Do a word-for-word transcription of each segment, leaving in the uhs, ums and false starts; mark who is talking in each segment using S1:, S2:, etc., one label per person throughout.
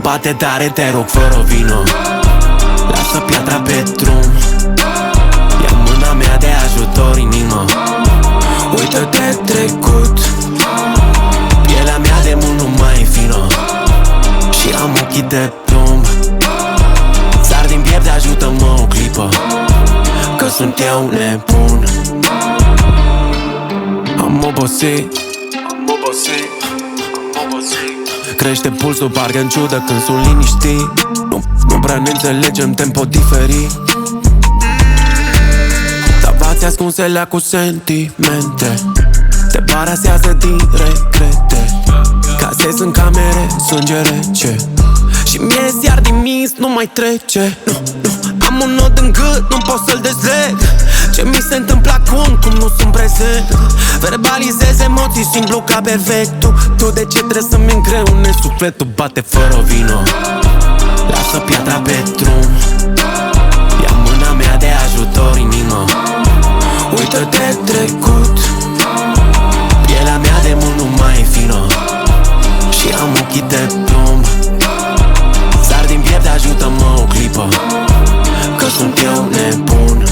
S1: bate tare, te rog, fără vină. Lasă piatra pe drum. Ia mâna mea de ajutor, inimă. Uită-te trecut. Pielea mea de mult nu mai e fină și am ochii de plumb. Sar din piept, ajută-mă o clipă, că sunt eu nebun. Am obosit, am obosit, am obosit. Crește pulsul, parcă în ciudă când sunt liniștit. Nu, nu prea ne înțelegem, tempo diferit. Tavați ascunselea cu sentimente. Te parasează din regrete. Casez în camere, sânge rece. Și mie iar din mis, nu mai trece. Nu, nu, am un nod în gât, nu pot să-l dezleg. Ce mi se întâmplă acum, cum nu sunt prezent. Verbalizez emoții simplu ca perfectul. Tu de ce trebuie să-mi îngreunezi sufletul? Bate fără vină. Lasă piatra pe drum. Ia mâna mea de ajutor, inimă. Uită-te trecut. Pielea mea de mult nu mai e fină și am ochii de plumb. Sar din piept, ajută-mă o clipă, că sunt eu nebun.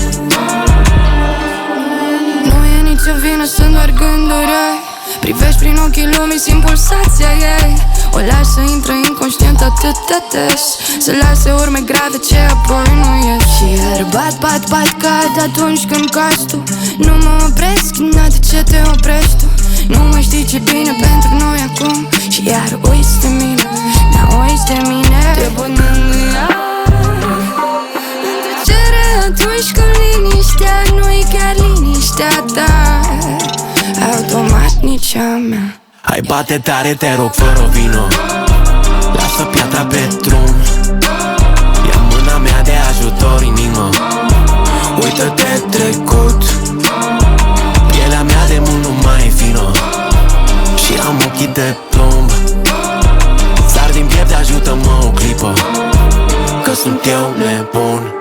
S2: Nu e nicio vină, sunt doar gânduri ei. Privești prin ochii lumii, simt pulsația ei. O lași să intre inconștient atât de des, să lase urme grave ce apoi nu ies. Și iar bat, bat, bat, cad atunci când cazi tu. Nu mă opresc, n-a de ce te oprești tu. Nu mai știi ce bine pentru noi acum. Și iar uiți de mine, da, uiți de mine. Te pot mângâia în tăcere atunci când liniștea nu-i chiar liniștea ta. Automat nici a mea.
S1: Hai bate tare, te rog, fără vină. Lasă piatra pe drum. Ia mâna mea de ajutor, inimă. Uită-te trecut. Pielea mea de mult nu mai e fină și am ochii de plumb. Sar din piept, ajută-mă o clipă, că sunt eu nebun.